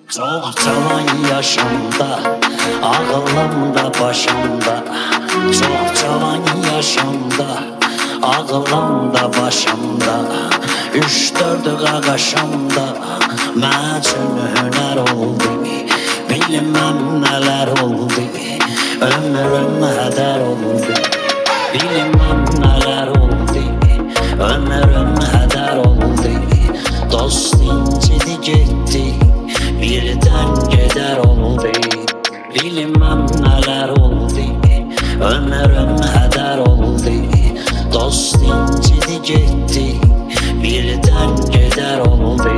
Çok cavan yaşımda, ağlımda başımda. Çok cavan yaşımda, ağlımda başımda. 3-4 qaqaşımda mən üçün hünər oldu. Bilməm nələr oldu, ömrüm hədər oldu. Bilməm nələr oldu, ömrüm hədər oldu. Dost incidi getdi, birdən gedər oldu. Bilməm nələr oldu, ömrüm hədər oldu. Dost incidi getdi, birdən gedər oldu.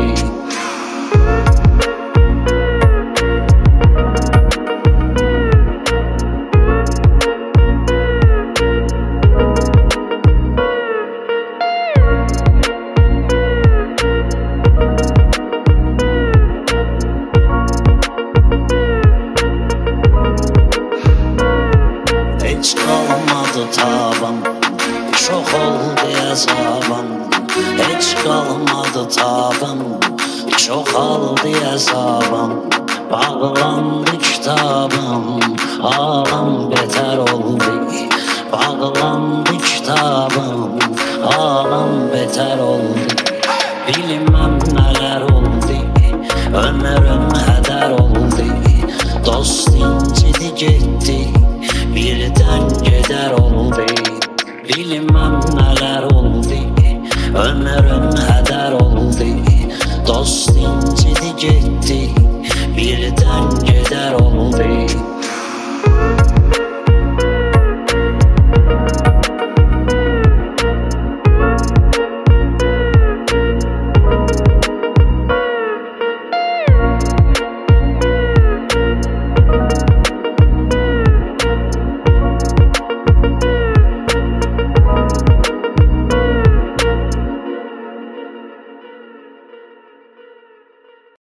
Heç qalmadı tavam, çox oldu əzabım. Heç qalmadı tavam, çoxaldı əzabım. Bağlandı kitabım, ağam betər oldu. Bağlandı kitabım, ağam betər oldu. Bilməm nələr oldu, ömrüm hədər oldu. Dost incidi getdi, birdən gedər oldu. Bilməm nələr oldu, ömrüm hədər oldu. Dost incidi getdi, birdən gedər oldu.